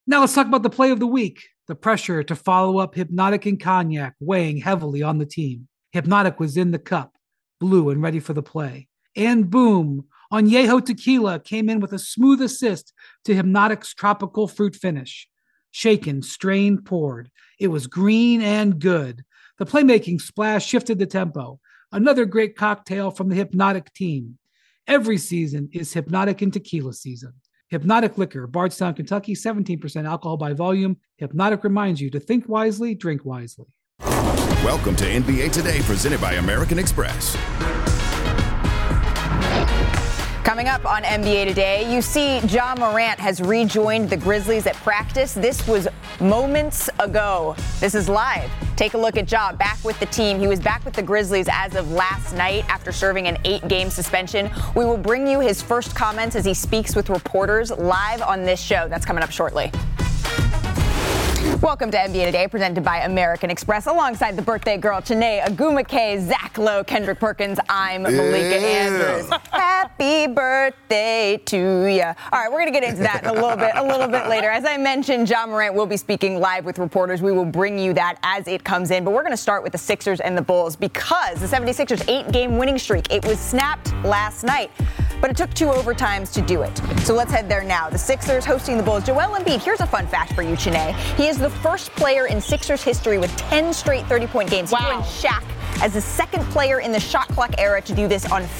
Now let's talk about the play of the week. The pressure to follow up Hypnotic and Cognac weighing heavily on the team. Hypnotic was in the cup, blue and ready for the play. And boom, Añejo Tequila came in with a smooth assist to Hypnotic's tropical fruit finish. Shaken, strained, poured. It was green and good. The playmaking splash shifted the tempo. Another great cocktail from the Hypnotic team. Every season is Hypnotic and Tequila season. Hypnotic Liquor, Bardstown, Kentucky, 17% alcohol by volume. Hypnotic reminds you to think wisely, drink wisely. Welcome to NBA Today, presented by American Express. Coming up on NBA Today, you see Ja Morant has rejoined the Grizzlies at practice. This was moments ago. This is live. Take a look at Ja back with the team. He was back with the Grizzlies as of last night after serving an 8-game suspension. We will bring you his first comments as he speaks with reporters live on this show. That's coming up shortly. Welcome to NBA Today, presented by American Express. Alongside the birthday girl, Chiney Ogwumike, Zach Lowe, Kendrick Perkins, I'm Malika Andrews. Happy birthday to you. All right, we're going to get into that in a little bit later. As I mentioned, Ja Morant will be speaking live with reporters. We will bring you that as it comes in. But we're going to start with the Sixers and the Bulls because the 76ers 8-game winning streak, it was snapped last night. But it took 2 overtimes to do it. So let's head there now. The Sixers hosting the Bulls. Joel Embiid, here's a fun fact for you, Chiney. He is the first player in Sixers history with 10 straight 30-point games. Wow. He joined Shaq as the second player in the shot clock era to do this on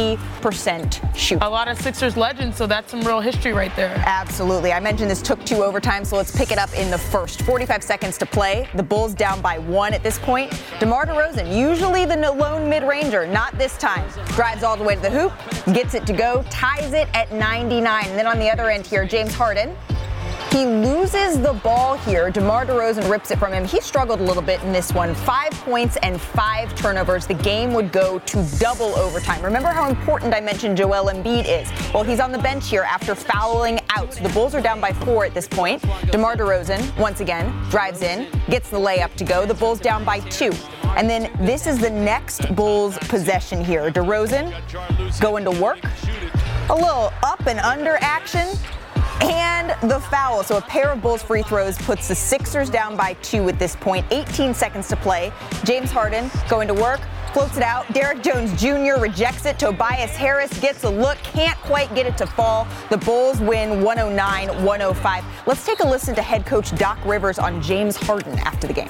50% shoot. A lot of Sixers legends, so that's some real history right there. Absolutely. I mentioned this took 2 overtimes, so let's pick it up in the first. 45 seconds to play. The Bulls down by 1 at this point. DeMar DeRozan, usually the lone mid-ranger, not this time. Drives all the way to the hoop, gets it to go, ties it at 99. And then on the other end here, James Harden. He loses the ball here. DeMar DeRozan rips it from him. He struggled a little bit in this one. 5 points and 5 turnovers. The game would go to double overtime. Remember how important I mentioned Joel Embiid is? Well, he's on the bench here after fouling out. So the Bulls are down by 4 at this point. DeMar DeRozan, once again, drives in, gets the layup to go. The Bulls down by 2. And then this is the next Bulls possession here. DeRozan going to work. A little up and under action. And the foul. So a pair of Bulls free throws puts the Sixers down by 2 at this point. 18 seconds to play. James Harden going to work. Floats it out. Derrick Jones Jr. rejects it. Tobias Harris gets a look. Can't quite get it to fall. The Bulls win 109-105. Let's take a listen to head coach Doc Rivers on James Harden after the game.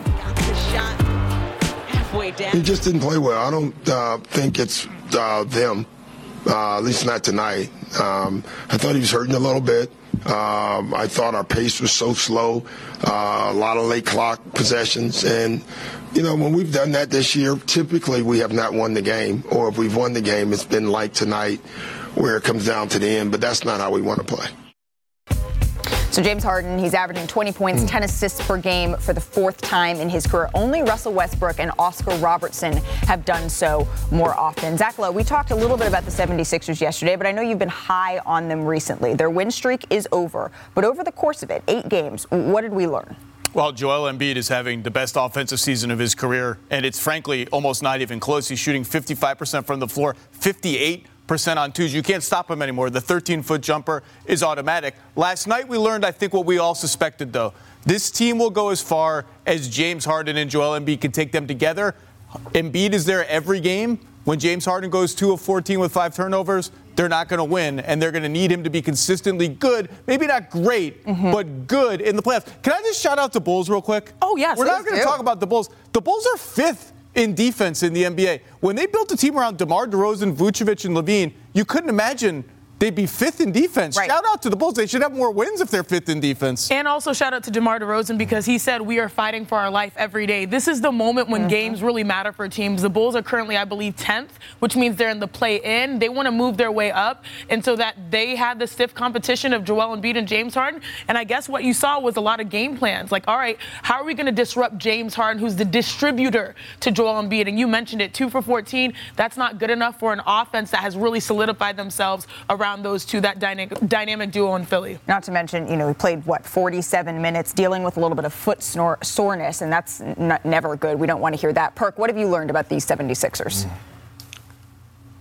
He just didn't play well. I don't think it's them. At least not tonight. I thought he was hurting a little bit. I thought our pace was so slow, a lot of late clock possessions. And, when we've done that this year, typically we have not won the game. Or if we've won the game, it's been like tonight where it comes down to the end. But that's not how we want to play. So James Harden, he's averaging 20 points, 10 assists per game for the 4th time in his career. Only Russell Westbrook and Oscar Robertson have done so more often. Zach Lowe, we talked a little bit about the 76ers yesterday, but I know you've been high on them recently. Their win streak is over. But over the course of it, 8 games, what did we learn? Well, Joel Embiid is having the best offensive season of his career, and it's frankly almost not even close. He's shooting 55% from the floor, 58% on twos. You can't stop him anymore. The 13-foot jumper is automatic. Last night we learned, I think, what we all suspected, though. This team will go as far as James Harden and Joel Embiid can take them together. Embiid is there every game. When James Harden goes 2 of 14 with 5 turnovers, they're not going to win, and they're going to need him to be consistently good, maybe not great, but good in the playoffs. Can I just shout out the Bulls real quick? Oh, yes. We're not going to talk about the Bulls. The Bulls are 5th in defense in the NBA. When they built a team around DeMar DeRozan, Vucevic, and Levine, you couldn't imagine they'd be 5th in defense. Right. Shout out to the Bulls. They should have more wins if they're 5th in defense. And also shout out to DeMar DeRozan because he said we are fighting for our life every day. This is the moment when games really matter for teams. The Bulls are currently, I believe, 10th, which means they're in the play-in. They want to move their way up, and so that they had the stiff competition of Joel Embiid and James Harden. And I guess what you saw was a lot of game plans. Like, all right, how are we going to disrupt James Harden, who's the distributor to Joel Embiid? And you mentioned it, 2 for 14. That's not good enough for an offense that has really solidified themselves around those two, that dynamic duo in Philly. Not to mention, he played, 47 minutes, dealing with a little bit of foot soreness, and that's never good. We don't want to hear that. Perk, what have you learned about these 76ers?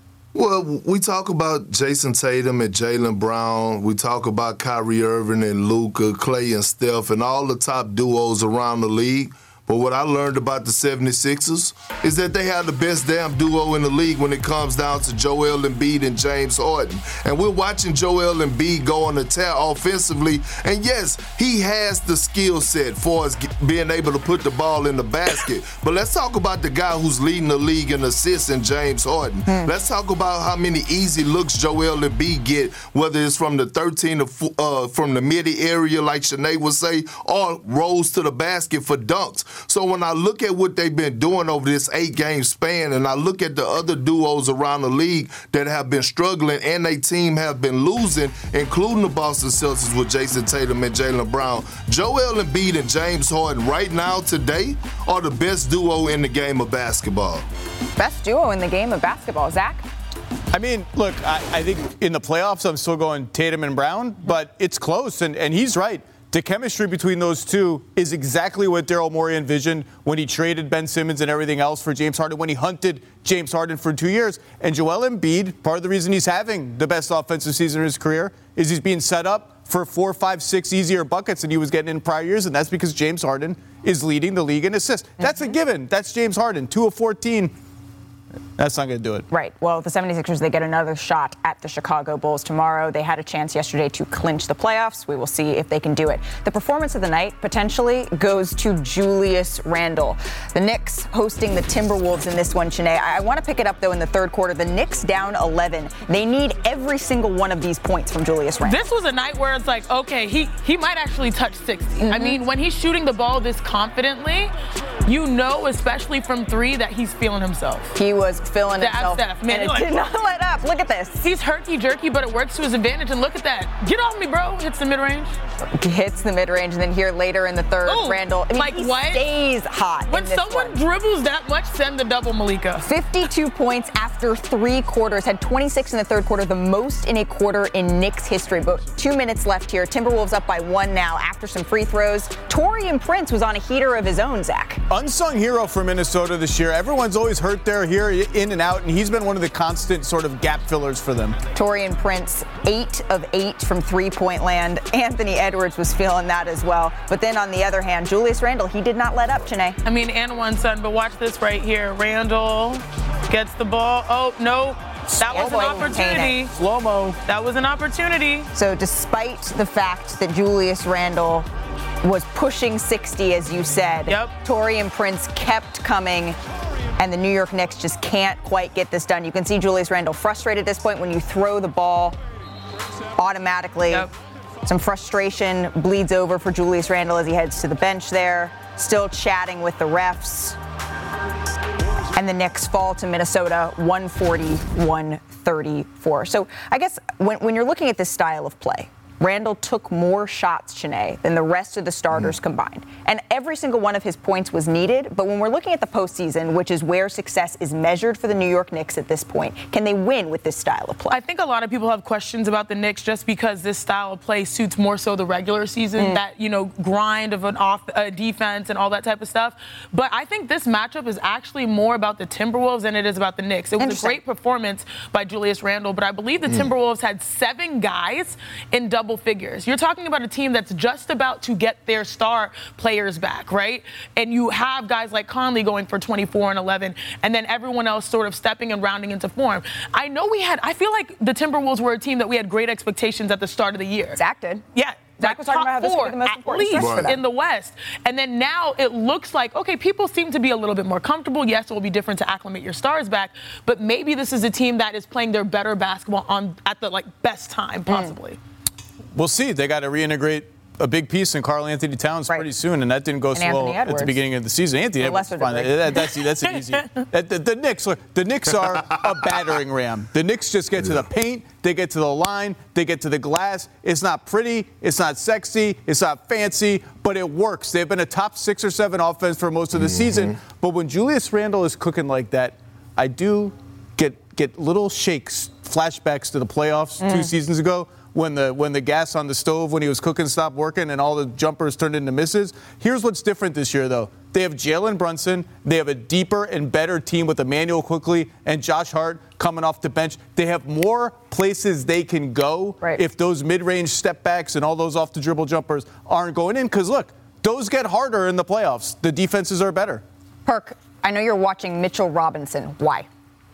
Well, we talk about Jason Tatum and Jaylen Brown. We talk about Kyrie Irving and Luka, Klay and Steph, and all the top duos around the league. But what I learned about the 76ers is that they have the best damn duo in the league when it comes down to Joel Embiid and James Harden. And we're watching Joel Embiid go on the tear offensively. And yes, he has the skill set for us being able to put the ball in the basket. But let's talk about the guy who's leading the league in assists in James Harden. Let's talk about how many easy looks Joel Embiid get, whether it's from the 13 from the midi area, like Shanae would say, or rolls to the basket for dunks. So when I look at what they've been doing over this 8-game span, and I look at the other duos around the league that have been struggling and their team have been losing, including the Boston Celtics with Jason Tatum and Jaylen Brown, Joel Embiid and James Harden right now today are the best duo in the game of basketball. Best duo in the game of basketball, Zach? I mean, look, I think in the playoffs I'm still going Tatum and Brown, but it's close, and he's right. The chemistry between those two is exactly what Daryl Morey envisioned when he traded Ben Simmons and everything else for James Harden, when he hunted James Harden for 2 years. And Joel Embiid, part of the reason he's having the best offensive season in his career is he's being set up for 4, 5, 6 easier buckets than he was getting in prior years, and that's because James Harden is leading the league in assists. That's a given. That's James Harden, 2 of 14. That's not going to do it. Right. Well, the 76ers, they get another shot at the Chicago Bulls tomorrow. They had a chance yesterday to clinch the playoffs. We will see if they can do it. The performance of the night potentially goes to Julius Randle. The Knicks hosting the Timberwolves in this one, Shanae. I want to pick it up, though, in the third quarter. The Knicks down 11. They need every single one of these points from Julius Randle. This was a night where it's like, okay, he might actually touch 60. I mean, when he's shooting the ball this confidently, you know, especially from three, that he's feeling himself. He was feeling himself, Steph, man, and it did not let up. Look at this. He's herky-jerky, but it works to his advantage, and look at that. Get off me, bro. Hits the mid-range. He hits the mid-range, and then here later in the third, Randle, I mean, like he what? Stays hot. When someone dribbles that much, send the double, Malika. 52 points after 3 quarters, had 26 in the third quarter, the most in a quarter in Knicks history. But 2 minutes left here. Timberwolves up by 1 now after some free throws. Taurean Prince was on a heater of his own, Zach. Unsung hero for Minnesota this year. Everyone's always hurt there, here, in and out, and he's been one of the constant sort of gap fillers for them. Taurean Prince, 8 of 8 from three-point land. Anthony Edwards was feeling that as well. But then on the other hand, Julius Randle, he did not let up, Janae. I mean, and one son, but watch this right here. Randle gets the ball. Oh, no. That was an opportunity. Slow-mo. That was an opportunity. So despite the fact that Julius Randle was pushing 60, as you said, Taurean Prince kept coming, and the New York Knicks just can't quite get this done. You can see Julius Randle frustrated at this point when you throw the ball automatically. Some frustration bleeds over for Julius Randle as he heads to the bench there, still chatting with the refs. And the Knicks fall to Minnesota 140-134. So I guess when you're looking at this style of play, Randle took more shots, Shanae, than the rest of the starters combined. And every single one of his points was needed. But when we're looking at the postseason, which is where success is measured for the New York Knicks at this point, can they win with this style of play? I think a lot of people have questions about the Knicks just because this style of play suits more so the regular season, that, you know, grind of an defense and all that type of stuff. But I think this matchup is actually more about the Timberwolves than it is about the Knicks. It was a great performance by Julius Randle, but I believe the Timberwolves had 7 guys in double figures. You're talking about a team that's just about to get their star players back, right? And you have guys like Conley going for 24 and 11, and then everyone else sort of stepping and rounding into form. I feel like the Timberwolves were a team that we had great expectations at the start of the year. Zach did. Yeah. Zach was talking about how this would be the most important stretch for them. In the West. And then now it looks like, okay, people seem to be a little bit more comfortable. Yes, it will be different to acclimate your stars back, but maybe this is a team that is playing their better basketball at the best time possibly. We'll see. They got to reintegrate a big piece in Karl Anthony Towns pretty soon, and that didn't go so well at the beginning of the season. Anthony Edwards is fine. That's an easy. The Knicks are a battering ram. The Knicks just get to the paint, they get to the line, they get to the glass. It's not pretty, it's not sexy, it's not fancy, but it works. They've been a top 6 or 7 offense for most of the season. But when Julius Randle is cooking like that, I do get little shakes, flashbacks to the playoffs 2 seasons ago. When the gas on the stove when he was cooking stopped working and all the jumpers turned into misses. Here's what's different this year, though. They have Jalen Brunson. They have a deeper and better team with Emmanuel Quickley and Josh Hart coming off the bench. They have more places they can go if those mid-range step backs and all those off-the-dribble jumpers aren't going in. Because, look, those get harder in the playoffs. The defenses are better. Perk, I know you're watching Mitchell Robinson. Why?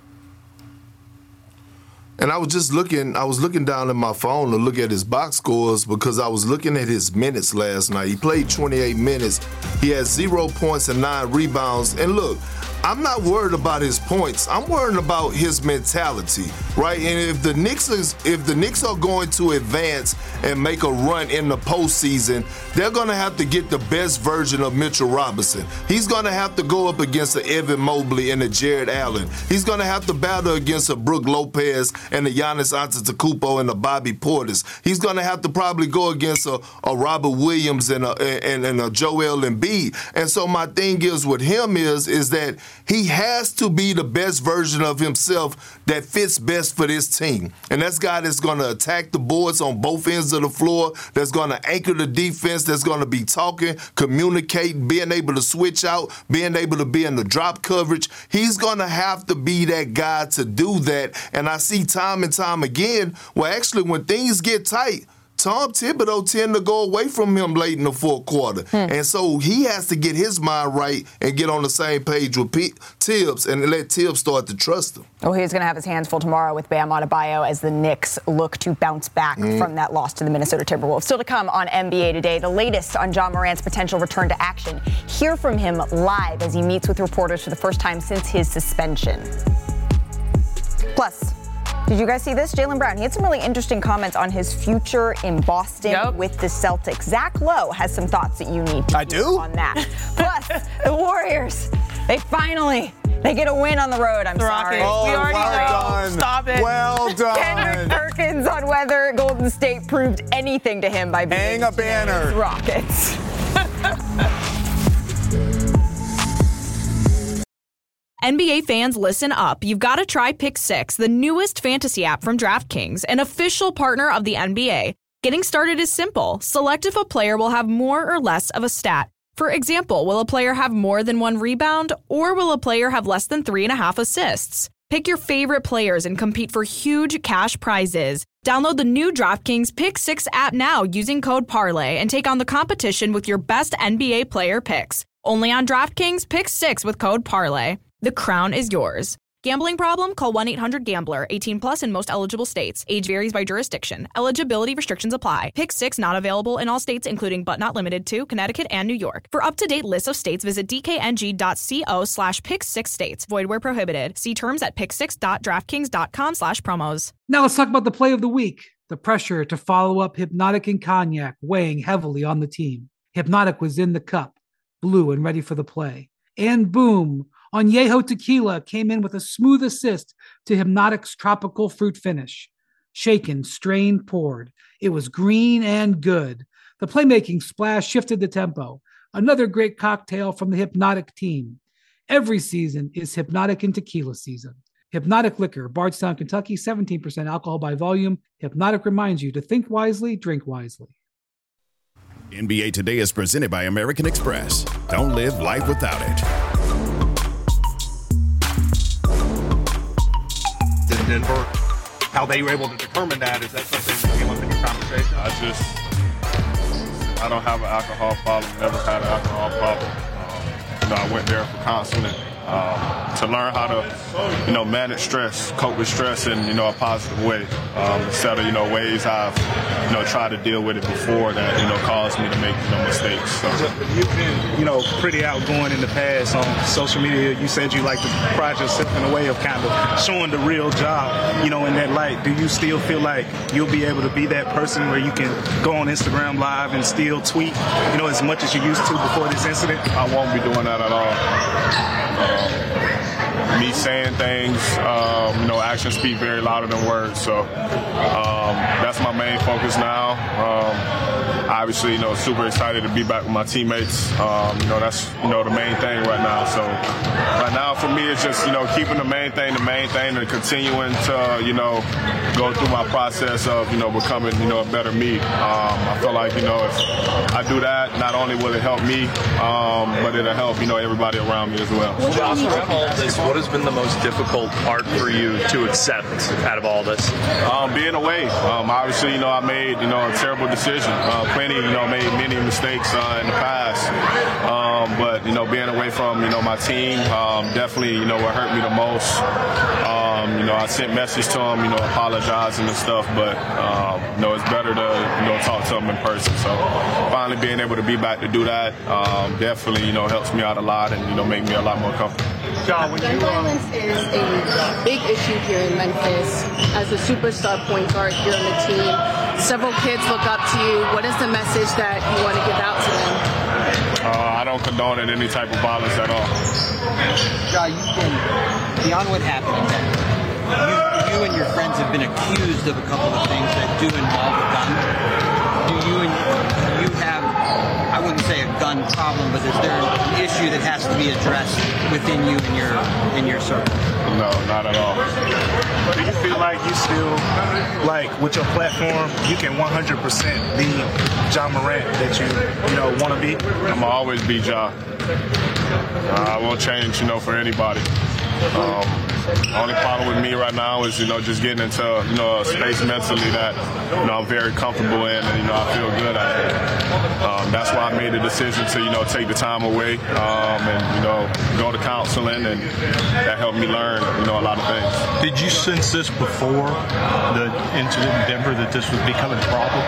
And I was looking down at my phone to look at his box scores because I was looking at his minutes last night. He played 28 minutes. He had 0 points and 9 rebounds. And look, I'm not worried about his points. I'm worried about his mentality, right? And if the Knicks are going to advance and make a run in the postseason, they're going to have to get the best version of Mitchell Robinson. He's going to have to go up against a Evan Mobley and a Jared Allen. He's going to have to battle against a Brook Lopez and a Giannis Antetokounmpo and a Bobby Portis. He's going to have to probably go against a Robert Williams and a Joel Embiid. And so my thing is with him is that he has to be the best version of himself that fits best for this team. And that's a guy that's going to attack the boards on both ends of the floor, that's going to anchor the defense, that's going to be talking, communicating, being able to switch out, being able to be in the drop coverage. He's going to have to be that guy to do that. And I see time and time again, well, actually, when things get tight, Tom Thibodeau tend to go away from him late in the fourth quarter. And so he has to get his mind right and get on the same page with Tibbs and let Tibbs start to trust him. Well, he's going to have his hands full tomorrow with Bam Adebayo as the Knicks look to bounce back from that loss to the Minnesota Timberwolves. Still to come on NBA Today, the latest on Ja Morant's potential return to action. Hear from him live as he meets with reporters for the first time since his suspension. Plus, did you guys see this? Jaylen Brown, he had some really interesting comments on his future in Boston with the Celtics. Zach Lowe has some thoughts that you need to hear on that. Plus, the Warriors, they get a win on the road. I'm sorry. Oh, we already know. Stop it. Well done. Kendrick Perkins on whether Golden State proved anything to him by beating a banner. Rockets. NBA fans, listen up. You've got to try Pick 6, the newest fantasy app from DraftKings, an official partner of the NBA. Getting started is simple. Select if a player will have more or less of a stat. For example, will a player have more than 1 rebound, or will a player have less than 3.5 assists? Pick your favorite players and compete for huge cash prizes. Download the new DraftKings Pick 6 app now using code PARLAY and take on the competition with your best NBA player picks. Only on DraftKings Pick 6 with code PARLAY. The crown is yours. Gambling problem? Call 1-800-GAMBLER. 18 plus in most eligible states. Age varies by jurisdiction. Eligibility restrictions apply. Pick 6 not available in all states, including but not limited to Connecticut and New York. For up-to-date lists of states, visit dkng.co/pick6states. Void where prohibited. See terms at pick6.draftkings.com/promos. Now let's talk about the play of the week. The pressure to follow up Hypnotic and Cognac weighing heavily on the team. Hypnotic was in the cup, blue and ready for the play. And boom, Añejo Tequila came in with a smooth assist to Hypnotic's tropical fruit finish. Shaken, strained, poured. It was green and good. The playmaking splash shifted the tempo. Another great cocktail from the Hypnotic team. Every season is Hypnotic and Tequila season. Hypnotic Liquor, Bardstown, Kentucky, 17% alcohol by volume. Hypnotic reminds you to think wisely, drink wisely. NBA Today is presented by American Express. Don't live life without it. Denver, how they were able to determine that, is that something that came up in your conversation? I don't have an alcohol problem, never had an alcohol problem. I went there for counseling to learn how to, manage stress, cope with stress in, a positive way, instead of, ways I've, tried to deal with it before that, caused me to make, mistakes. So. You've been, pretty outgoing in the past on social media. You said you like to pride yourself in a way of kind of showing the real job, in that light. Do you still feel like you'll be able to be that person where you can go on Instagram Live and still tweet, as much as you used to before this incident? I won't be doing that at all. Me saying things, actions speak very louder than words. So that's my main focus now. obviously, you know, super excited to be back with my teammates. You know, that's, you know, the main thing right now. So right now for me, it's just, you know, keeping the main thing, and continuing to, you know, go through my process of, you know, becoming, you know, a better me. I feel like, you know, if I do that, not only will it help me, but it'll help, you know, everybody around me as well. Josh, around all this, what has been the most difficult part for you to accept out of all this? Being away. Obviously, you know, I made, you know, a terrible decision. Plenty, you know, made many mistakes in the past. But, you know, being away from, you know, my team, definitely, you know, what hurt me the most. You know, I sent message to them, you know, apologizing and stuff, but, you know, it's better to, you know, talk to them in person. So finally being able to be back to do that definitely, you know, helps me out a lot and, you know, make me a lot more comfortable. Gun violence is a big issue here in Memphis. As a superstar point guard here on the team, several kids look up to you. What is the message that you want to give out to them? I don't condone any type of violence at all. Ja, you've been, beyond what happened, you and your friends have been accused of a couple of things that do involve a gun. Do you have, I wouldn't say a gun problem, but is there an issue that has to be addressed within you in your circle? No, not at all. Do you feel like you still, like, with your platform, you can 100% be Ja Morant that you know, want to be? I'm going to always be Ja. I won't change, you know, for anybody. Only problem with me right now is, you know, just getting into, you know, a space mentally that, you know, I'm very comfortable in and, you know, I feel good at it. That's why I made the decision to, you know, take the time away and, you know, go to counseling, and that helped me learn, you know, a lot of things. Did you sense this before the incident in Denver that this was becoming a problem?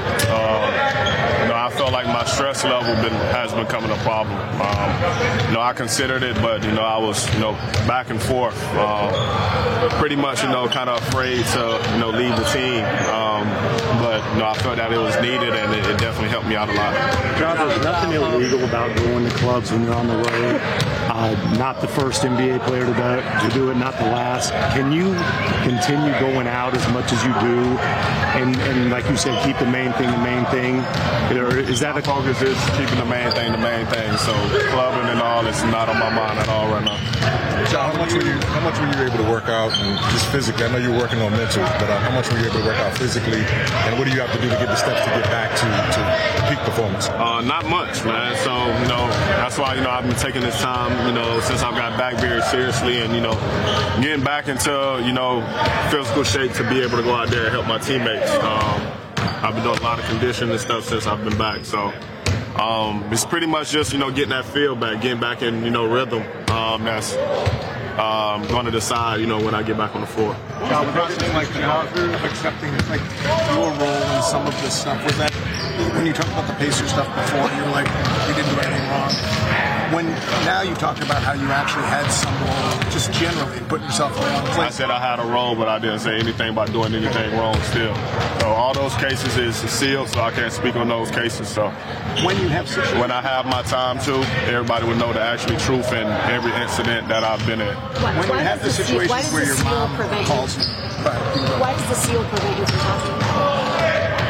You know, I felt like my stress level has been becoming a problem. You know, I considered it, but, you know, I was, you know, back and forth. Pretty much, you know, kind of afraid to, you know, leave the team. But, you know, I felt that it was needed, and it definitely helped me out a lot. John, there's nothing illegal about going to clubs when you're on the road. Not the first NBA player to do it, not the last. Can you continue going out as much as you do, and like you said, keep the main thing the main thing? Or is that my focus is keeping the main thing the main thing? So clubbing and all is not on my mind at all right now. John, how much were you able to work out and just physically? I know you're working on mental, but how much were you able to work out physically? And what do you have to do to get the steps to get back to peak performance? Not much, man. So, you know, that's why, you know, I've been taking this time, you know, since I've got back very seriously, and, you know, getting back into, you know, physical shape to be able to go out there and help my teammates. I've been doing a lot of conditioning and stuff since I've been back. So it's pretty much just, you know, getting that feel back, getting back in, you know, rhythm. That's going to decide, you know, when I get back on the floor. Now, the process like the of accepting like your role in some of this stuff, was that when you talked about the Pacers stuff before, you were like, you didn't do anything wrong. When now you talked about how you actually had some role, just generally putting yourself around. I said I had a role, but I didn't say anything about doing anything wrong still. So all those cases is sealed, so I can't speak on those cases. So when you have situations, when I have my time to, everybody would know the actual truth in every incident that I've been in. When you have the situations where your mom calls you, why does the seal prevent you from talking?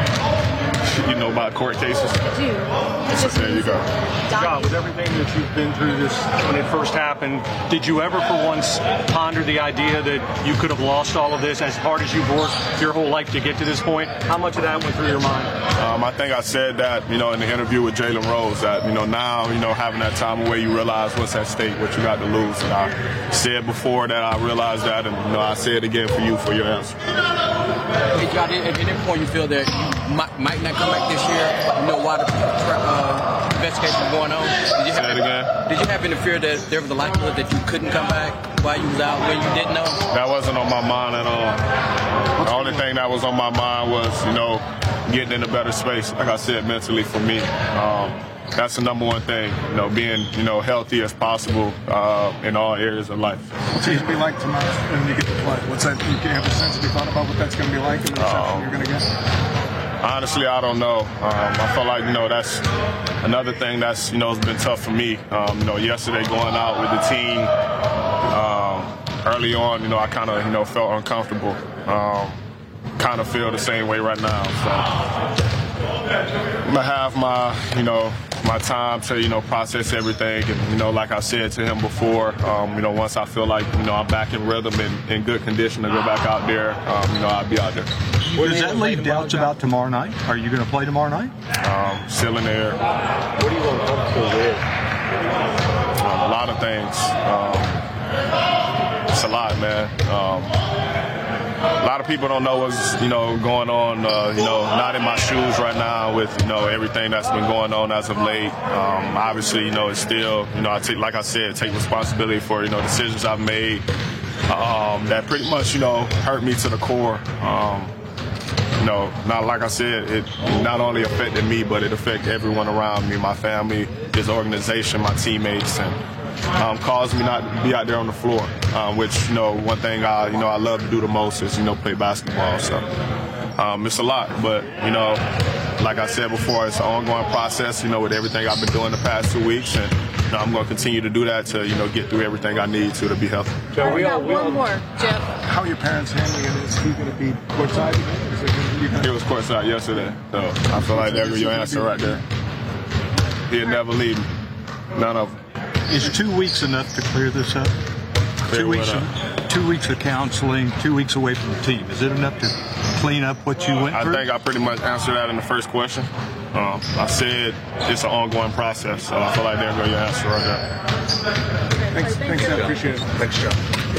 You know about court cases? I do. There you go. Ja, with everything that you've been through this when it first happened, did you ever for once ponder the idea that you could have lost all of this as hard as you've worked your whole life to get to this point? How much of that went through your mind? I think I said that, you know, in the interview with Jalen Rose, that, you know, now, you know, having that time away, you realize what's at stake, what you got to lose. And I said before that I realized that, and, you know, I say it again for you for your answer. Hey, Ja, at any point you feel that you might not come back this year, you know, while the investigation is going on? Did you have any fear that there was a likelihood that you couldn't come back while you was out when you didn't know? That wasn't on my mind at all. The only thing that was on my mind was, you know, getting in a better space, like I said, mentally for me. That's the number one thing, you know, being, you know, healthy as possible in all areas of life. What's it going to be like tomorrow when you get to play? What's that? You have a sense, have you thought about what that's going to be like and the reception you're going to get? Honestly, I don't know. I feel like, you know, that's another thing that's, you know, has been tough for me. You know, yesterday going out with the team, early on, you know, I kind of, you know, felt uncomfortable. Kind of feel the same way right now. So. gonna have my time to, process everything. And, like I said to him before, once I feel like, I'm back in rhythm and in good condition to go back out there, I'll be out there. Does that leave doubts about tomorrow night? Are you going to play tomorrow night? Still in the air. What are you uncomfortable with? A lot of things. It's a lot, man. A lot of people don't know what's, going on, not in my shoes right now with, everything that's been going on as of late. Obviously, it's still, like I said, take responsibility for, decisions I've made that pretty much, hurt me to the core. Not like I said, it not only affected me, but it affected everyone around me, my family, this organization, my teammates, and caused me not to be out there on the floor, which, one thing I love to do the most is, play basketball. So it's a lot, but, like I said before, it's an ongoing process, with everything I've been doing the past 2 weeks, and I'm going to continue to do that to, get through everything I need to be healthy. So we got one more, Jeff. How are your parents handling it? Is he going to be courtside? It was courtside yesterday, so I feel like that's your answer right there. He'll never leave me. None of them. Is 2 weeks enough to clear this up? 2 weeks. 2 weeks of counseling, 2 weeks away from the team. Is it enough to clean up what you went through? I think I pretty much answered that in the first question. I said it's an ongoing process, so I feel like there goes your answer right there. Thanks, I appreciate it. Thanks, Joe.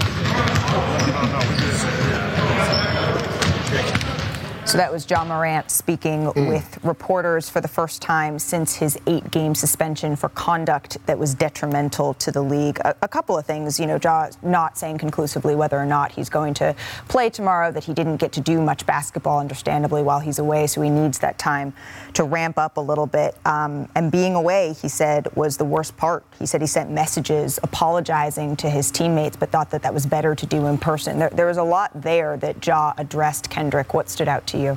So that was Ja Morant speaking with reporters for the first time since his 8-game suspension for conduct that was detrimental to the league. A couple of things, Ja not saying conclusively whether or not he's going to play tomorrow, that he didn't get to do much basketball, understandably, while he's away, so he needs that time to ramp up a little bit. And being away, he said, was the worst part. He said he sent messages apologizing to his teammates, but thought that was better to do in person. There was a lot there that Ja addressed. Kendrick, what stood out to you?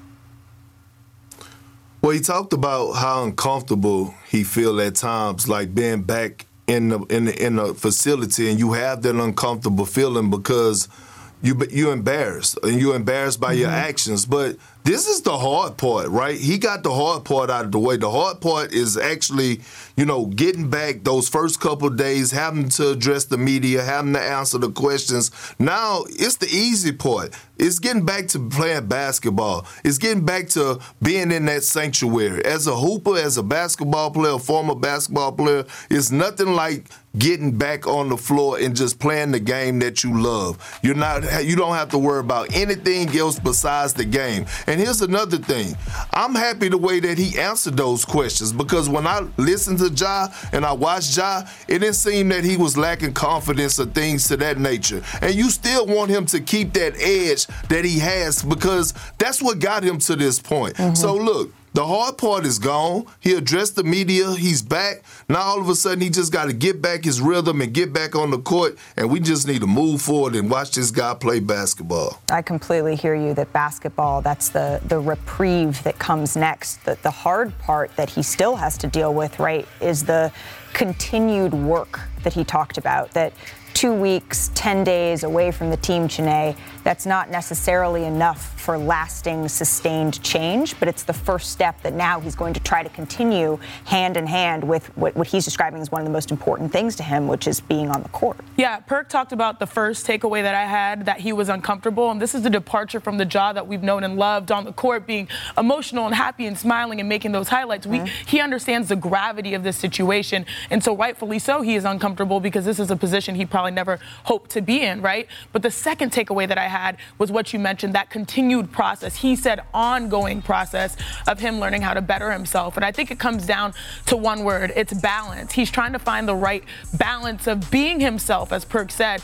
Well, he talked about how uncomfortable he feel at times, like being back in the facility, and you have that uncomfortable feeling because you're embarrassed, and you're embarrassed by your actions. But this is the hard part, right? He got the hard part out of the way. The hard part is actually, getting back those first couple of days, having to address the media, having to answer the questions. Now, it's the easy part. It's getting back to playing basketball. It's getting back to being in that sanctuary. As a hooper, as a basketball player, a former basketball player, it's nothing like getting back on the floor and just playing the game that you love. You don't have to worry about anything else besides the game. And here's another thing. I'm happy the way that he answered those questions, because when I listened to Ja and I watched Ja, it didn't seem that he was lacking confidence or things to that nature. And you still want him to keep that edge that he has, because that's what got him to this point. So look, the hard part is gone. He addressed the media. He's back. Now all of a sudden he just got to get back his rhythm and get back on the court, and we just need to move forward and watch this guy play basketball. I completely hear you that basketball, that's the reprieve that comes next. The hard part that he still has to deal with, right, is the continued work that he talked about, that 2 weeks, 10 days away from the team, Chiney, that's not necessarily enough for lasting, sustained change, but it's the first step that now he's going to try to continue hand in hand with what he's describing as one of the most important things to him, which is being on the court. Yeah, Perk talked about the first takeaway that I had, that he was uncomfortable, and this is the departure from the Ja that we've known and loved on the court, being emotional and happy and smiling and making those highlights. He understands the gravity of this situation, and so rightfully so, he is uncomfortable, because this is a position he probably never hoped to be in, right? But the second takeaway that I had was what you mentioned, that continued process. He said ongoing process of him learning how to better himself. And I think it comes down to one word. It's balance. He's trying to find the right balance of being himself, as Perk said.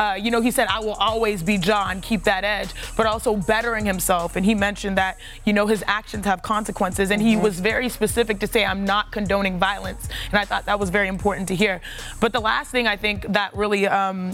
He said, I will always be Ja, keep that edge, but also bettering himself. And he mentioned that, his actions have consequences. And he was very specific to say, I'm not condoning violence. And I thought that was very important to hear. But the last thing I think that really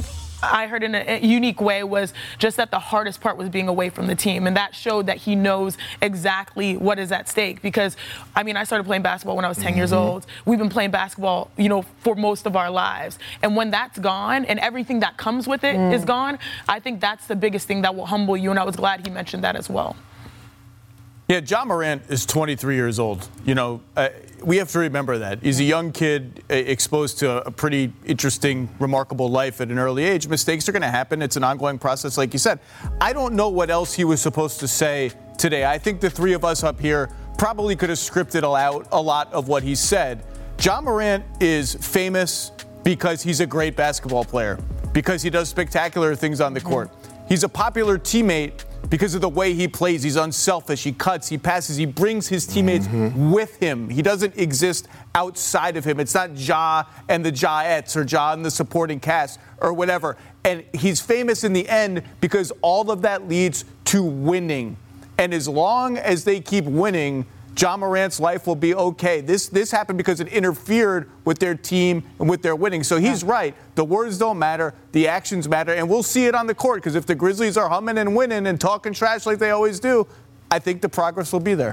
I heard in a unique way was just that the hardest part was being away from the team. And that showed that he knows exactly what is at stake. Because, I started playing basketball when I was 10 years old. We've been playing basketball, for most of our lives. And when that's gone and everything that comes with it is gone, I think that's the biggest thing that will humble you. And I was glad he mentioned that as well. Yeah, Ja Morant is 23 years old. You know, we have to remember that. He's a young kid exposed to a pretty interesting, remarkable life at an early age. Mistakes are going to happen. It's an ongoing process, like you said. I don't know what else he was supposed to say today. I think the three of us up here probably could have scripted out a lot of what he said. Ja Morant is famous because he's a great basketball player, because he does spectacular things on the court. He's a popular teammate because of the way he plays. He's unselfish. He cuts. He passes. He brings his teammates with him. He doesn't exist outside of him. It's not Ja and the Jaettes or Ja and the supporting cast or whatever. And he's famous in the end because all of that leads to winning. And as long as they keep winning, Ja Morant's life will be okay. This happened because it interfered with their team and with their winning. So he's right. The words don't matter. The actions matter. And we'll see it on the court, because if the Grizzlies are humming and winning and talking trash like they always do, I think the progress will be there.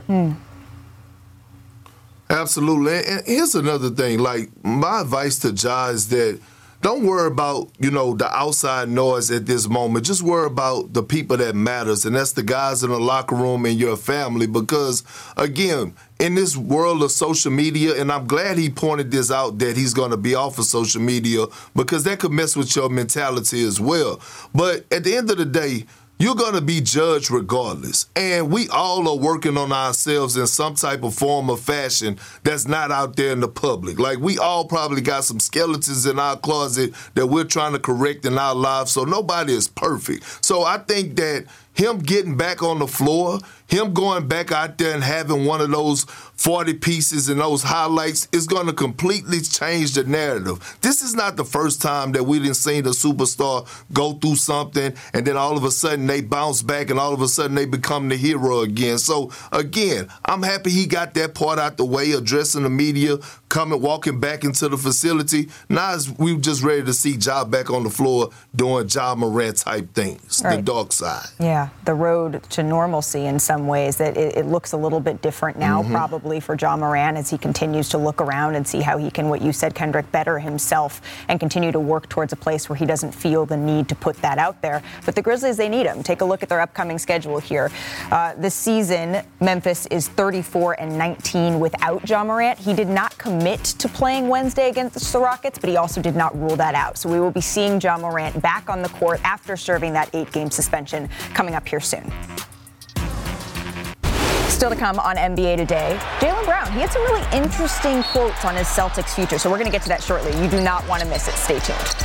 Absolutely. And here's another thing. Like, my advice to Ja is that don't worry about, the outside noise at this moment. Just worry about the people that matters, and that's the guys in the locker room and your family. Because, again, in this world of social media, and I'm glad he pointed this out, that he's going to be off of social media, because that could mess with your mentality as well. But at the end of the day, you're going to be judged regardless. And we all are working on ourselves in some type of form or fashion that's not out there in the public. Like, we all probably got some skeletons in our closet that we're trying to correct in our lives, so nobody is perfect. So I think that him getting back on the floor, him going back out there and having one of those 40 pieces and those highlights is going to completely change the narrative. This is not the first time that we didn't see the superstar go through something and then all of a sudden they bounce back and all of a sudden they become the hero again. So, again, I'm happy he got that part out the way, addressing the media, walking back into the facility. Now we're just ready to see Ja back on the floor doing Ja Morant type things, right. The dark side. Yeah, the road to normalcy in some ways, that it looks a little bit different now, probably for Ja Morant, as he continues to look around and see how he can, what you said, Kendrick, better himself and continue to work towards a place where he doesn't feel the need to put that out there. But the Grizzlies, they need him. Take a look at their upcoming schedule here. This season, Memphis is 34-19 without Ja Morant. He did not commit to playing Wednesday against the Rockets, but he also did not rule that out. So we will be seeing Ja Morant back on the court after serving that 8-game suspension coming up here soon. Still to come on NBA Today, Jaylen Brown. He had some really interesting quotes on his Celtics future, so we're going to get to that shortly. You do not want to miss it. Stay tuned.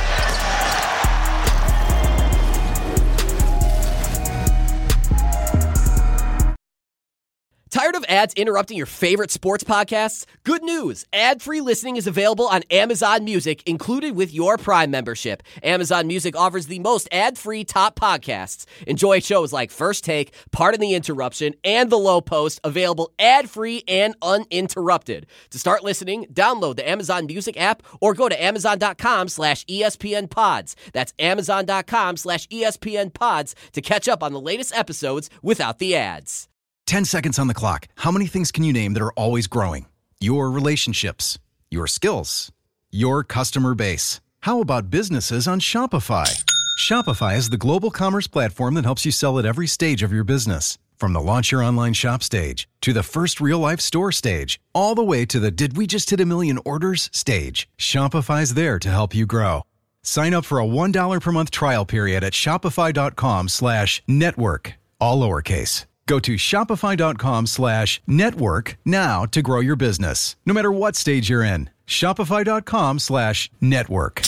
Tired of ads interrupting your favorite sports podcasts? Good news! Ad-free listening is available on Amazon Music, included with your Prime membership. Amazon Music offers the most ad-free top podcasts. Enjoy shows like First Take, Pardon the Interruption, and The Low Post, available ad-free and uninterrupted. To start listening, download the Amazon Music app or go to amazon.com/ESPNpods. That's amazon.com/ESPNpods to catch up on the latest episodes without the ads. 10 seconds on the clock. How many things can you name that are always growing? Your relationships, your skills, your customer base. How about businesses on Shopify? Shopify is the global commerce platform that helps you sell at every stage of your business. From the launch your online shop stage to the first real-life store stage, all the way to the did we just hit 1 million orders stage. Shopify's there to help you grow. Sign up for a $1 per month trial period at shopify.com/network, all lowercase. Go to shopify.com/network now to grow your business, no matter what stage you're in. Shopify.com/network.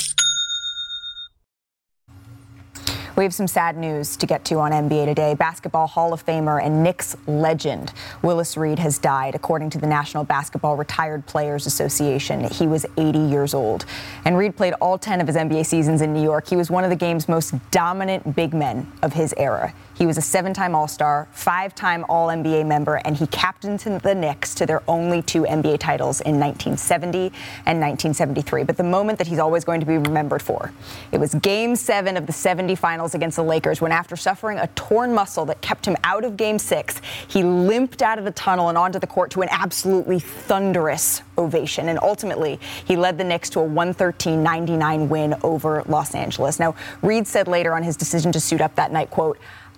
We have some sad news to get to on NBA Today. Basketball Hall of Famer and Knicks legend Willis Reed has died, according to the National Basketball Retired Players Association. He was 80 years old. And Reed played all 10 of his NBA seasons in New York. He was one of the game's most dominant big men of his era. He was a 7-time All-Star, 5-time All-NBA member, and he captained the Knicks to their only 2 NBA titles in 1970 and 1973. But the moment that he's always going to be remembered for, it was Game 7 of the 70 finals against the Lakers, when after suffering a torn muscle that kept him out of Game 6, he limped out of the tunnel and onto the court to an absolutely thunderous ovation. And ultimately, he led the Knicks to a 113-99 win over Los Angeles. Now, Reed said later on his decision to suit up that night, quote,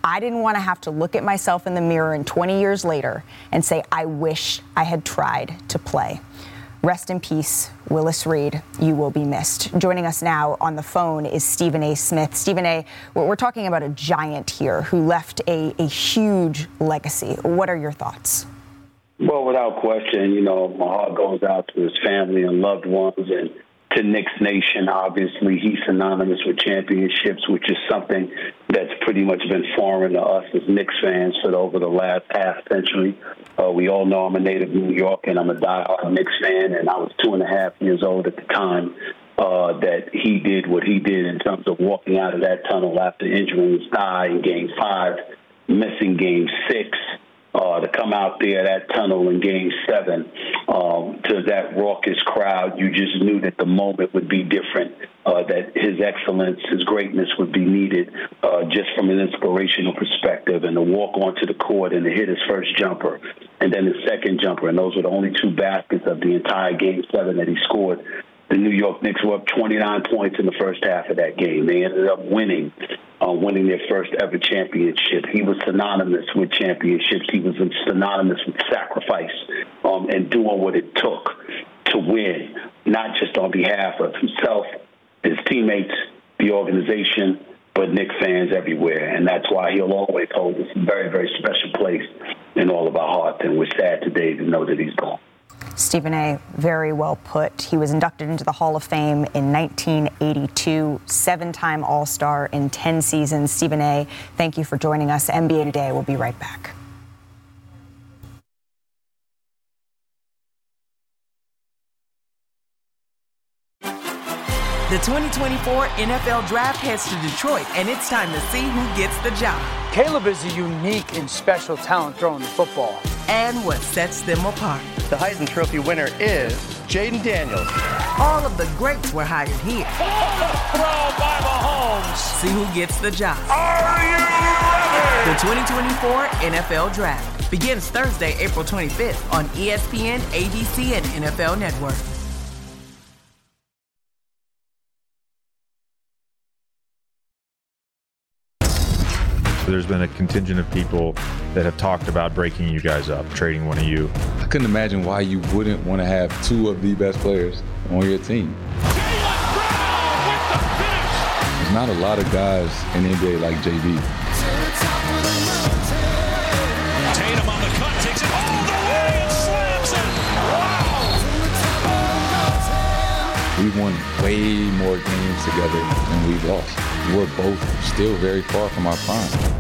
I didn't want to have to look at myself in the mirror 20 years later and say, I wish I had tried to play. Rest in peace, Willis Reed. You will be missed. Joining us now on the phone is Stephen A. Smith. Stephen A., we're talking about a giant here who left a huge legacy. What are your thoughts? Well, without question, my heart goes out to his family and loved ones, and to Knicks Nation. Obviously, he's synonymous with championships, which is something that's pretty much been foreign to us as Knicks fans for over the last half century. We all know I'm a native New York, and I'm a diehard Knicks fan, and I was 2.5 years old at the time that he did what he did in terms of walking out of that tunnel after injuring his thigh in Game 5, missing Game 6. To come out there, that tunnel in Game 7, to that raucous crowd, you just knew that the moment would be different, that his excellence, his greatness would be needed just from an inspirational perspective, and to walk onto the court and to hit his first jumper and then his second jumper, and those were the only 2 baskets of the entire Game 7 that he scored. The New York Knicks were up 29 points in the first half of that game. They ended up winning their first ever championship. He was synonymous with championships. He was synonymous with sacrifice and doing what it took to win, not just on behalf of himself, his teammates, the organization, but Knicks fans everywhere. And that's why he'll always hold this very, very special place in all of our hearts. And we're sad today to know that he's gone. Stephen A., very well put. He was inducted into the Hall of Fame in 1982, 7-time All-Star in 10 seasons. Stephen A., thank you for joining us. NBA Today, we'll be right back. The 2024 NFL Draft heads to Detroit, and it's time to see who gets the job. Caleb is a unique and special talent throwing the football. And what sets them apart. The Heisman Trophy winner is Jaden Daniels. All of the greats were hired here. Throw by Mahomes. See who gets the job. Are you ready? The 2024 NFL Draft begins Thursday, April 25th on ESPN, ABC, and NFL Network. There's been a contingent of people that have talked about breaking you guys up, trading one of you. I couldn't imagine why you wouldn't want to have 2 of the best players on your team. There's not a lot of guys in the NBA like JB. Tatum on the cut, takes it all the way and slams it. Wow! We've won way more games together than we've lost. We're both still very far from our prime.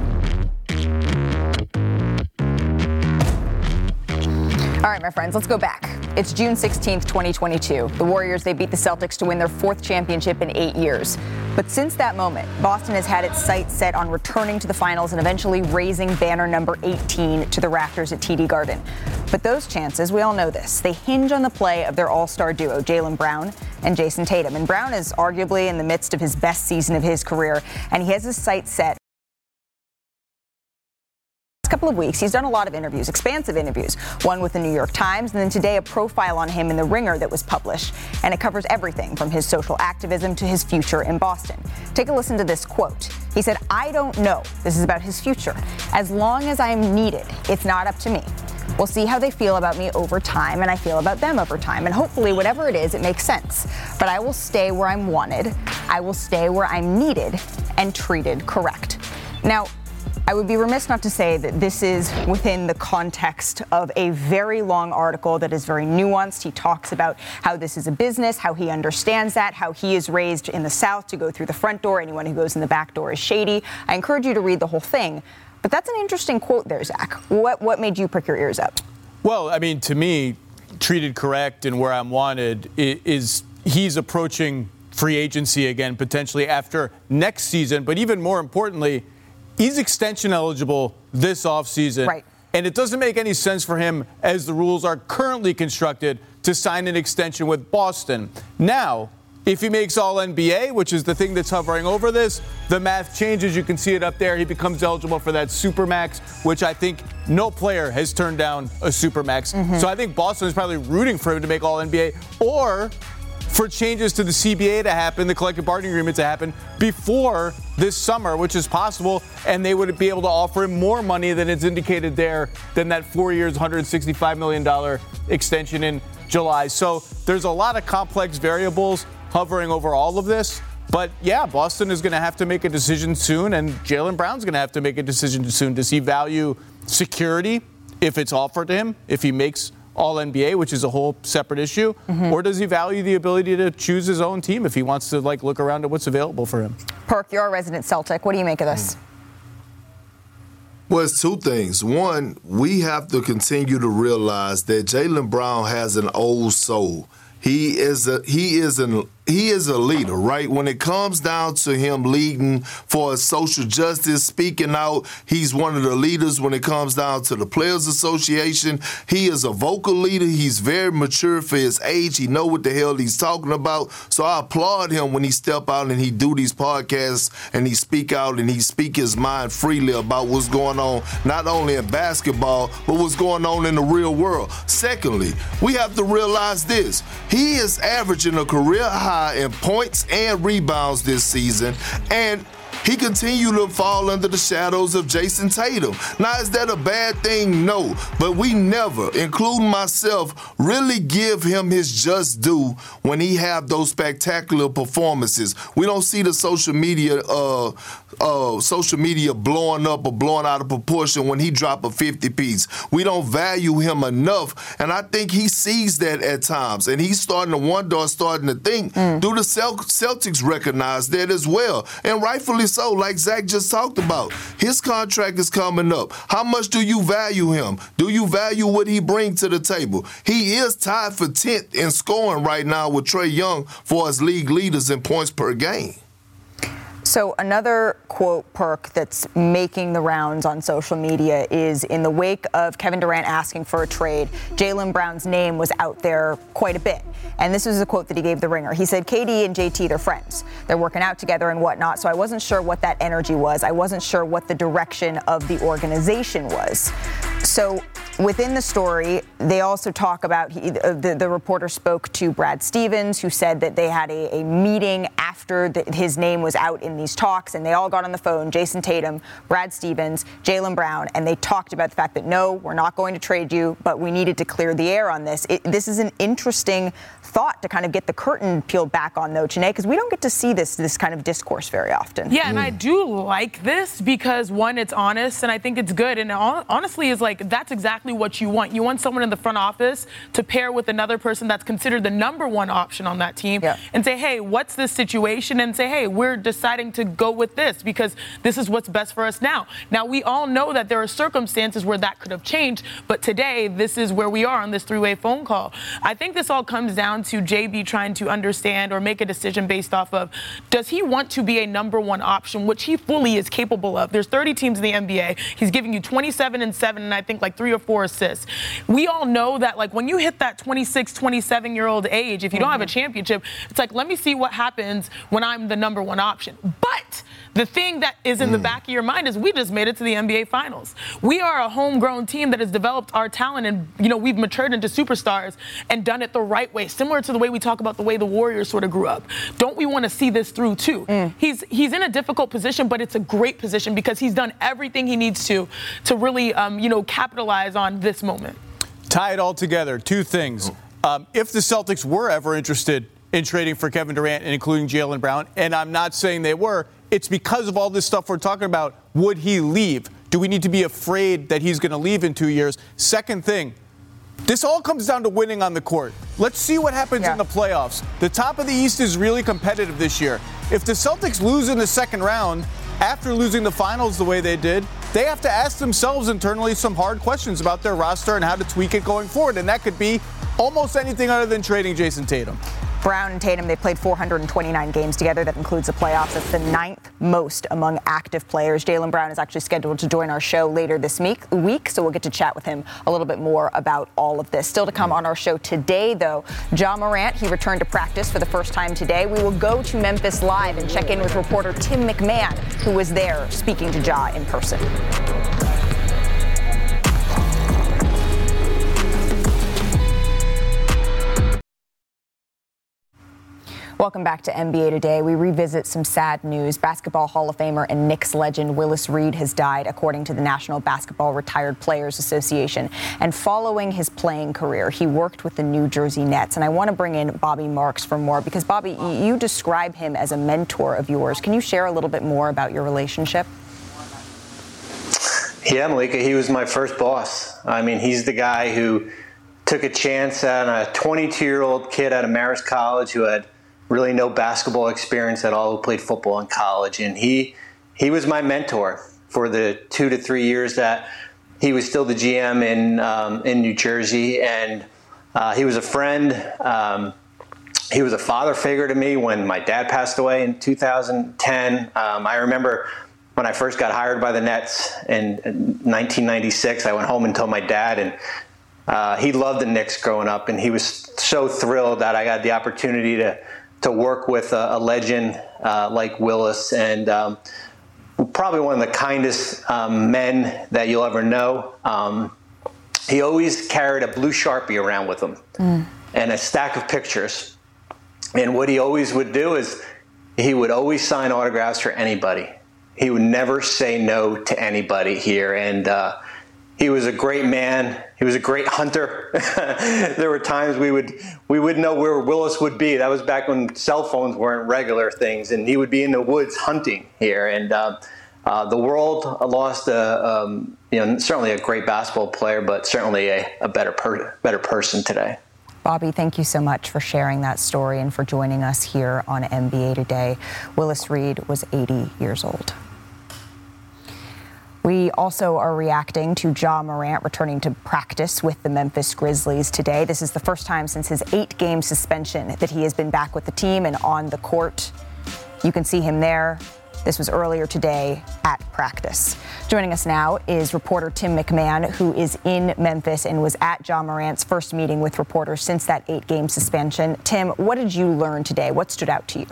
All right, my friends, let's go back. It's June 16th, 2022. The Warriors, they beat the Celtics to win their 4th championship in 8 years. But since that moment, Boston has had its sights set on returning to the finals and eventually raising banner number 18 to the rafters at TD Garden. But those chances, we all know this, they hinge on the play of their all-star duo, Jaylen Brown and Jason Tatum. And Brown is arguably in the midst of his best season of his career, and he has his sights set. Couple of weeks, he's done a lot of interviews, expansive interviews, one with the New York Times, and then today a profile on him in The Ringer that was published, and it covers everything from his social activism to his future in Boston. Take a listen to this quote. He said, "I don't know." This is about his future. "As long as I'm needed, it's not up to me. We'll see how they feel about me over time, and I feel about them over time, and hopefully whatever it is, it makes sense. But I will stay where I'm wanted. I will stay where I'm needed and treated correct." Now, I would be remiss not to say that this is within the context of a very long article that is very nuanced. He talks about how this is a business, how he understands that, how he is raised in the South to go through the front door. Anyone who goes in the back door is shady. I encourage you to read the whole thing. But that's an interesting quote there, Zach. What made you prick your ears up? Well, I mean, to me, treated correct and where I'm wanted is he's approaching free agency again, potentially after next season. But even more importantly, he's extension eligible this offseason. Right. And it doesn't make any sense for him, as the rules are currently constructed, to sign an extension with Boston. Now, if he makes All-NBA, which is the thing that's hovering over this, the math changes. You can see it up there. He becomes eligible for that Supermax, which I think no player has turned down a Supermax. So I think Boston is probably rooting for him to make All-NBA or for changes to the CBA to happen, the collective bargaining agreement to happen before this summer, which is possible, and they would be able to offer him more money than it's indicated there than that 4 years, $165 million extension in July. So there's a lot of complex variables hovering over all of this. But, yeah, Boston is going to have to make a decision soon, and Jaylen Brown's going to have to make a decision soon. Does he value security if it's offered to him, if he makes All-NBA, which is a whole separate issue, or does he value the ability to choose his own team if he wants to, look around at what's available for him? Perk, you're a resident Celtic. What do you make of this? Well, it's two things. One, we have to continue to realize that Jaylen Brown has an old soul. He is a leader, right? When it comes down to him leading for social justice, speaking out, he's one of the leaders. When it comes down to the Players Association, he is a vocal leader. He's very mature for his age. He know what the hell he's talking about. So I applaud him when he step out and he do these podcasts and he speak out and he speak his mind freely about what's going on, not only in basketball, but what's going on in the real world. Secondly, we have to realize this. He is averaging a career high in points and rebounds this season, and he continued to fall under the shadows of Jason Tatum. Now, is that a bad thing? No. But we never, including myself, really give him his just due when he have those spectacular performances. We don't see the social media blowing up or blowing out of proportion when he drop a 50-piece. We don't value him enough, and I think he sees that at times. And he's starting to wonder or starting to think, do the Celtics recognize that as well? And rightfully so, like Zach just talked about. His contract is coming up. How much do you value him? Do you value what he brings to the table? He is tied for 10th in scoring right now with Trae Young for his league leaders in points per game. So another quote, Perk, that's making the rounds on social media is in the wake of Kevin Durant asking for a trade, Jaylen Brown's name was out there quite a bit. And this was a quote that he gave The Ringer. He said, KD and JT, they're friends. They're working out together and whatnot. So I wasn't sure what that energy was. I wasn't sure what the direction of the organization was. So within the story, they also talk about, the reporter spoke to Brad Stevens, who said that they had a meeting after his name was out in these talks, and they all got on the phone, Jason Tatum, Brad Stevens, Jaylen Brown, and they talked about the fact that, no, we're not going to trade you, but we needed to clear the air on this. This is an interesting thought to kind of get the curtain peeled back on, though, Chiney, because we don't get to see this kind of discourse very often. Yeah, and I do like this because, one, it's honest, and I think it's good, and honestly is that's exactly what you want. You want someone in the front office to pair with another person that's considered the number one option on that team and say, hey, what's this situation? And say, hey, we're deciding to go with this because this is what's best for us now. Now, we all know that there are circumstances where that could have changed, but today, this is where we are on this three-way phone call. I think this all comes down to JB trying to understand or make a decision based off of, does he want to be a number one option, which he fully is capable of? There's 30 teams in the NBA. He's giving you 27 and 7, and I think 3 or 4 assists. We all know that when you hit that 26, 27-year-old age, if you don't have a championship, it's let me see what happens when I'm the number one option. But the thing that is in the back of your mind is we just made it to the NBA Finals. We are a homegrown team that has developed our talent and, we've matured into superstars and done it the right way, similar to the way we talk about the way the Warriors sort of grew up. Don't we want to see this through, too? He's in a difficult position, but it's a great position because he's done everything he needs to really, capitalize on this moment. Tie it all together. Two things. If the Celtics were ever interested in trading for Kevin Durant and including Jaylen Brown, and I'm not saying they were, it's because of all this stuff we're talking about. Would he leave? Do we need to be afraid that he's going to leave in 2 years? Second thing, this all comes down to winning on the court. Let's see what happens in the playoffs. The top of the East is really competitive this year. If the Celtics lose in the second round, after losing the finals the way they did, they have to ask themselves internally some hard questions about their roster and how to tweak it going forward. And that could be almost anything other than trading Jason Tatum. Brown and Tatum, they played 429 games together. That includes the playoffs. That's the 9th most among active players. Jaylen Brown is actually scheduled to join our show later this week, so we'll get to chat with him a little bit more about all of this. Still to come on our show today, though, Ja Morant, he returned to practice for the first time today. We will go to Memphis Live and check in with reporter Tim McMahon, who was there speaking to Ja in person. Welcome back to NBA Today. We revisit some sad news. Basketball Hall of Famer and Knicks legend Willis Reed has died, according to the National Basketball Retired Players Association. And following his playing career, he worked with the New Jersey Nets. And I want to bring in Bobby Marks for more, because, Bobby, you describe him as a mentor of yours. Can you share a little bit more about your relationship? Yeah, Malika, he was my first boss. I mean, he's the guy who took a chance on a 22-year-old kid out of Marist College who had really no basketball experience at all, who played football in college. And he was my mentor for the 2 to 3 years that he was still the GM in New Jersey. And he was a friend. He was a father figure to me when my dad passed away in 2010. I remember when I first got hired by the Nets in 1996, I went home and told my dad, and he loved the Knicks growing up, and he was so thrilled that I got the opportunity to work with a legend like Willis, and probably one of the kindest men that you'll ever know. He always carried a blue Sharpie around with him and a stack of pictures. And what he always would do is he would always sign autographs for anybody. He would never say no to anybody here. And he was a great man. He was a great hunter. There were times we wouldn't know where Willis would be. That was back when cell phones weren't regular things, and he would be in the woods hunting here. And the world lost certainly a great basketball player, but certainly a better person today. Bobby, thank you so much for sharing that story and for joining us here on NBA Today. Willis Reed was 80 years old. We also are reacting to Ja Morant returning to practice with the Memphis Grizzlies today. This is the first time since his 8-game suspension that he has been back with the team and on the court. You can see him there. This was earlier today at practice. Joining us now is reporter Tim McMahon, who is in Memphis and was at Ja Morant's first meeting with reporters since that 8-game suspension. Tim, what did you learn today? What stood out to you?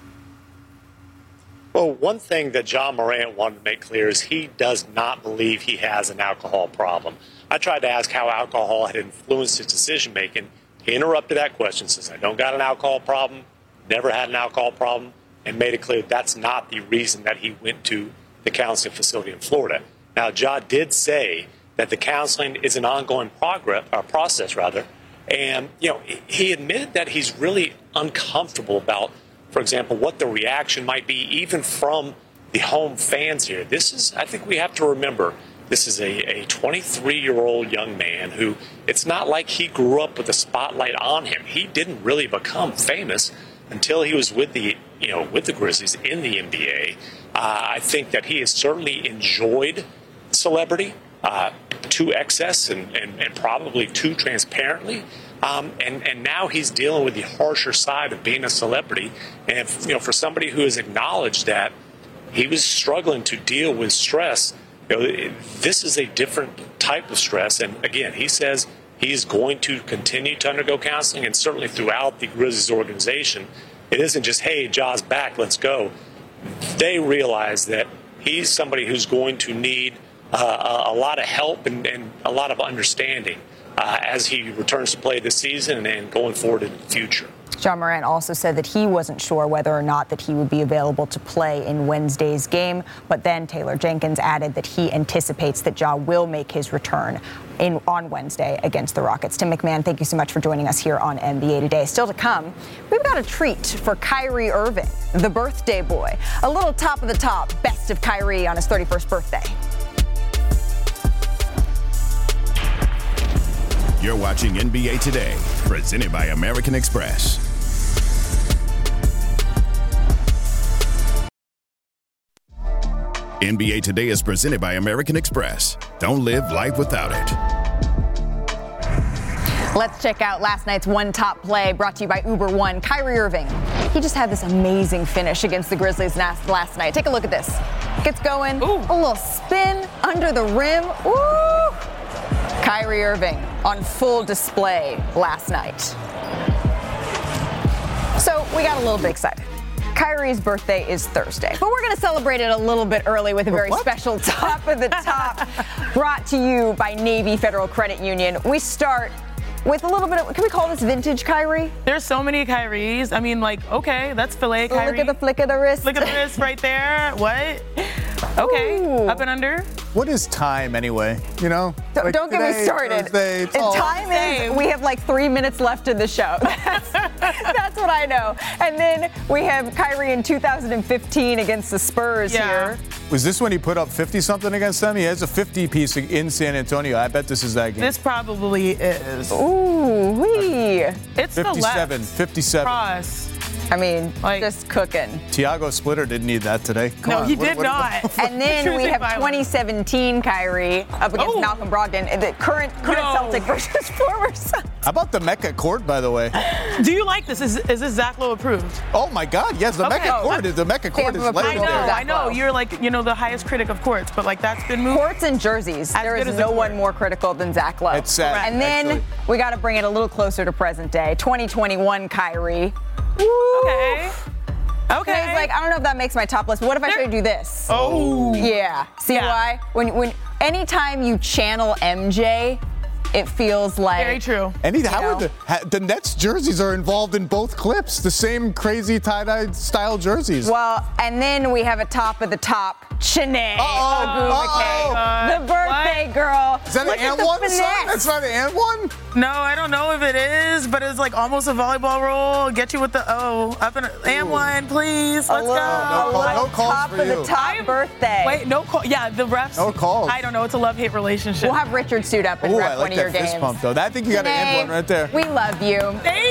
Well, one thing that Ja Morant wanted to make clear is he does not believe he has an alcohol problem. I tried to ask how alcohol had influenced his decision-making. He interrupted that question, says, I don't got an alcohol problem, never had an alcohol problem, and made it clear that's not the reason that he went to the counseling facility in Florida. Now, Ja did say that the counseling is an ongoing process, and he admitted that he's really uncomfortable about, for example, what the reaction might be even from the home fans here. I think we have to remember, this is a 23-year-old young man who, it's not like he grew up with a spotlight on him. He didn't really become famous until he was with the Grizzlies in the NBA. I think that he has certainly enjoyed celebrity to excess and probably too transparently. And now he's dealing with the harsher side of being a celebrity. And for somebody who has acknowledged that he was struggling to deal with stress, this is a different type of stress. And again, he says he's going to continue to undergo counseling, and certainly throughout the Grizzlies organization, it isn't just, hey, Ja's back, let's go. They realize that he's somebody who's going to need a lot of help and a lot of understanding as he returns to play this season and going forward in the future. Ja Morant also said that he wasn't sure whether or not that he would be available to play in Wednesday's game, but then Taylor Jenkins added that he anticipates that Ja will make his return on Wednesday against the Rockets. Tim McMahon, thank you so much for joining us here on NBA Today. Still to come, we've got a treat for Kyrie Irving, the birthday boy. A little top of the top, best of Kyrie on his 31st birthday. You're watching NBA Today, presented by American Express. NBA Today is presented by American Express. Don't live life without it. Let's check out last night's one top play brought to you by Uber One. Kyrie Irving, he just had this amazing finish against the Grizzlies last night. Take a look at this. Gets going, a little spin under the rim. Ooh! Kyrie Irving on full display last night. So we got a little bit excited. Kyrie's birthday is Thursday, but we're going to celebrate it a little bit early with a very special top of the top brought to you by Navy Federal Credit Union. We start with a little bit of, can we call this vintage Kyrie? There's so many Kyries. I mean, like, okay, that's filet Kyrie. Look at the flick of the wrist. Flick of the wrist right there. What? Okay, Ooh. up and under. What is time anyway? You know? Don't get me started. Thursday, Time is, we have like 3 minutes left in the show. That's what I know. And then we have Kyrie in 2015 against the Spurs here. Was this when he put up 50-something against them? He has a 50 piece in San Antonio. I bet this is that game. This probably is. Ooh, wee. It's 57, the left. 57. Cross. I mean, like, just cooking. Tiago Splitter didn't need that today. Come on. He did not. And then we have 2017 Kyrie up against Malcolm Brogdon, the current Celtic versus former Celtic. How about the Mecca court, by the way? Do you like this? Is this Zach Lowe approved? Oh my God, yes, the Mecca court is legendary. I know. You're like, the highest critic of courts, but like that's been moved. Courts and jerseys. There is no one more critical than Zach Lowe. It's sad. And then we got to bring it a little closer to present day. 2021 Kyrie. Woo. Okay. He's like, I don't know if that makes my top list, but what if I should do this? Oh. Yeah. See why? When anytime you channel MJ, it feels like very true. And the Nets jerseys are involved in both clips, the same crazy tie-dye style jerseys. Well, and then we have a top of the top, Chiney Ogwumike, the birthday girl. Is that an and one song? That's not an and one? No, I don't know if it is, but it's like almost a volleyball roll. Get you with the up and one, please. Let's go. No calls top for of you. the top birthday. Wait, no call. Yeah, the refs. No calls. I don't know. It's a love-hate relationship. We'll have Richard suit up and ref one of your games. Fist pump, though. I think you got an and one right there. We love you.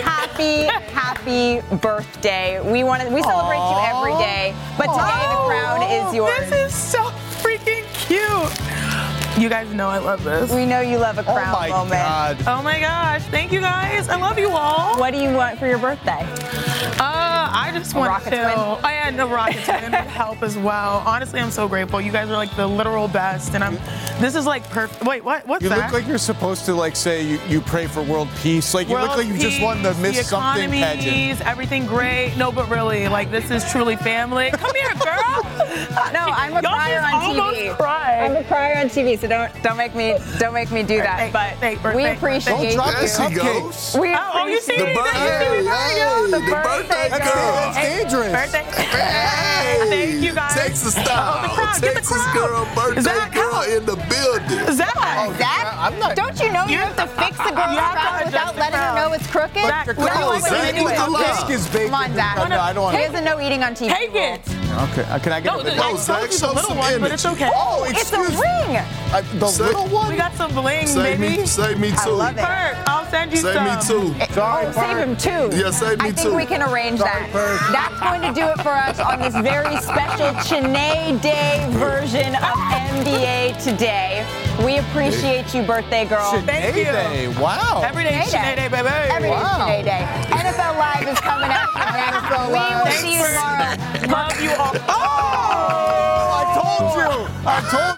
Happy birthday. We celebrate you every day, but today the crown is yours. This is so freaking cute. You guys know I love this. We know you love a crown moment. God. Oh my gosh. Thank you guys. I love you all. What do you want for your birthday? I just want to. I had a rocket twin would help as well. Honestly, I'm so grateful. You guys are like the literal best, and this is like perfect. Wait, what? What's that? You look like you're supposed to like say you pray for world peace. Like you look like you just won the Miss Something pageant. Everything great. No, but really, like this is truly family. Come here, girl. No, I'm a crier on TV. I'm a crier on TV, so don't make me do that. But we appreciate you. There she goes. We appreciate the birthday girl. It's dangerous. Birthday. Thank you guys. Texas style. Texas girl, birthday girl in the building. Zach. Don't you know you have to fix the girl's crown without letting her know it's crooked? Zach, with the love. Come on, Zach. No, I don't want He doesn't know eating on TV. Take it. Okay, can I get it? No, Zach, show some image. But it's okay. Oh, It's a ring. The little one? We got some bling, Save baby. me too. I love it. Bert, I'll send you Save some. me too. Save him too. Yeah, save me I think too. we can arrange that. That's going to do it for us on this very special Chiney Day version of NBA Today. We appreciate you, birthday girl. Thank you. Day. Wow. Every day is Chiney Day, baby. Every day is Chiney Day. NFL Live is coming up. We will see you tomorrow. Love you all. I told you.